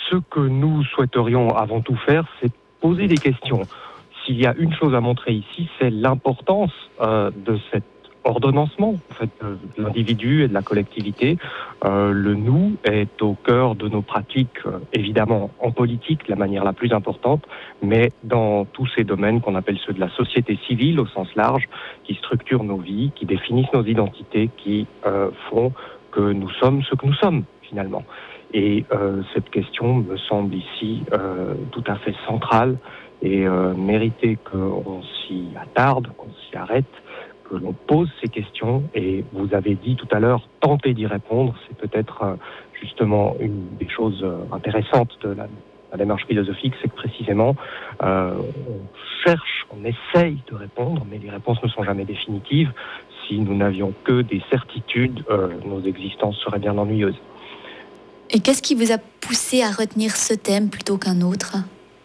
Ce que nous souhaiterions avant tout faire, c'est poser des questions. S'il y a une chose à montrer ici, c'est l'importance de cet ordonnancement en fait, de l'individu et de la collectivité. Le nous est au cœur de nos pratiques, évidemment en politique, la manière la plus importante, mais dans tous ces domaines qu'on appelle ceux de la société civile au sens large, qui structurent nos vies, qui définissent nos identités, qui font que nous sommes ce que nous sommes finalement. Et cette question me semble ici tout à fait centrale et mériter qu'on s'y attarde, qu'on s'y arrête, que l'on pose ces questions. Et vous avez dit tout à l'heure, tenter d'y répondre, c'est peut-être justement une des choses intéressantes de la démarche philosophique, c'est que précisément on cherche, on essaye de répondre, mais les réponses ne sont jamais définitives. Si nous n'avions que des certitudes, nos existences seraient bien ennuyeuses. Et qu'est-ce qui vous a poussé à retenir ce thème plutôt qu'un autre ?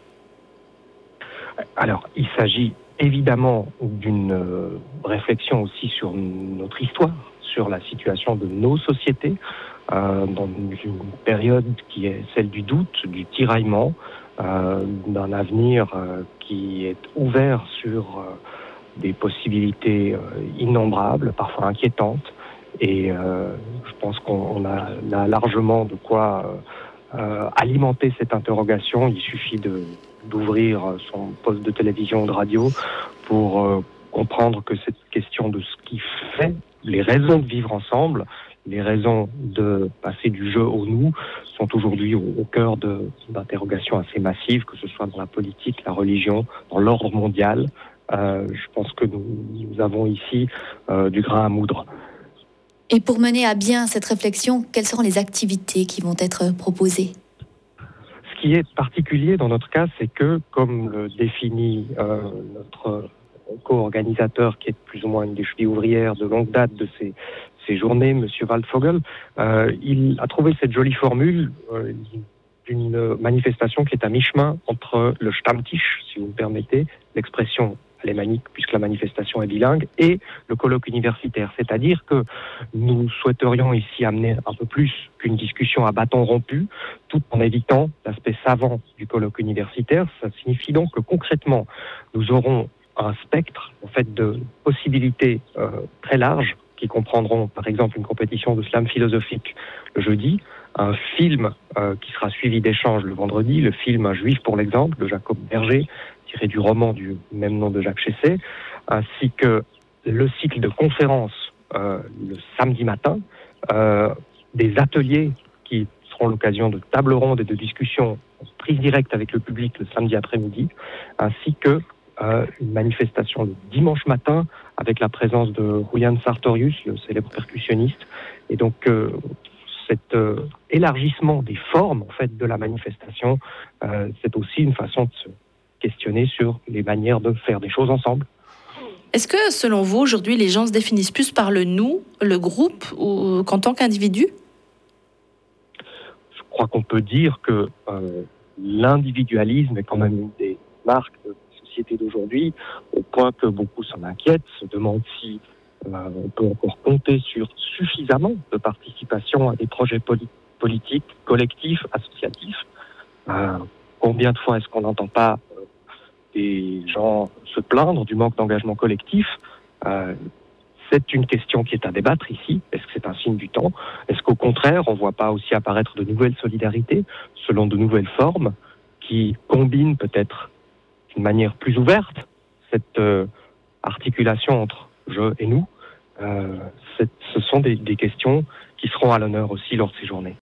Alors, il s'agit évidemment d'une réflexion aussi sur notre histoire, sur la situation de nos sociétés, dans une période qui est celle du doute, du tiraillement, d'un avenir qui est ouvert sur des possibilités innombrables, parfois inquiétantes. Et je pense qu'on a largement de quoi alimenter cette interrogation. Il suffit d'ouvrir son poste de télévision ou de radio pour comprendre que cette question de ce qui fait les raisons de vivre ensemble, les raisons de passer du je au nous, sont aujourd'hui au cœur d'interrogations assez massives, que ce soit dans la politique, la religion, dans l'ordre mondial. Je pense que nous avons ici du grain à moudre. Et pour mener à bien cette réflexion, quelles seront les activités qui vont être proposées ? Ce qui est particulier dans notre cas, c'est que, comme le définit notre co-organisateur, qui est plus ou moins une des chevilles ouvrières de longue date de ces journées, M. Waldvogel, il a trouvé cette jolie formule d'une manifestation qui est à mi-chemin entre le Stammtisch, si vous me permettez, l'expression alémanique, puisque la manifestation est bilingue, et le colloque universitaire. C'est-à-dire que nous souhaiterions ici amener un peu plus qu'une discussion à bâton rompu, tout en évitant l'aspect savant du colloque universitaire. Ça signifie donc que concrètement, nous aurons un spectre en fait, de possibilités très larges qui comprendront par exemple une compétition de slam philosophique le jeudi, un film qui sera suivi d'échanges le vendredi, le film Un juif pour l'exemple de Jacob Berger, tiré du roman du même nom de Jacques Chessé, ainsi que le cycle de conférences le samedi matin, des ateliers qui seront l'occasion de tables rondes et de discussions en prise directe avec le public le samedi après-midi, ainsi que une manifestation le dimanche matin avec la présence de Ruyan Sartorius, le célèbre percussionniste. Et donc cet élargissement des formes en fait de la manifestation, c'est aussi une façon de se questionner sur les manières de faire des choses ensemble. Est-ce que, selon vous, aujourd'hui, les gens se définissent plus par le nous, le groupe, ou qu'en tant qu'individu ? Je crois qu'on peut dire que l'individualisme est quand même une des marques de la société d'aujourd'hui, au point que beaucoup s'en inquiètent, se demandent si on peut encore compter sur suffisamment de participation à des projets politiques, collectifs, associatifs. Combien de fois est-ce qu'on n'entend pas des gens se plaindre du manque d'engagement collectif? C'est une question qui est à débattre ici. Est-ce que c'est un signe du temps? Est-ce qu'au contraire, on ne voit pas aussi apparaître de nouvelles solidarités selon de nouvelles formes qui combinent peut-être d'une manière plus ouverte cette articulation entre je et nous? Ce sont des questions qui seront à l'honneur aussi lors de ces journées.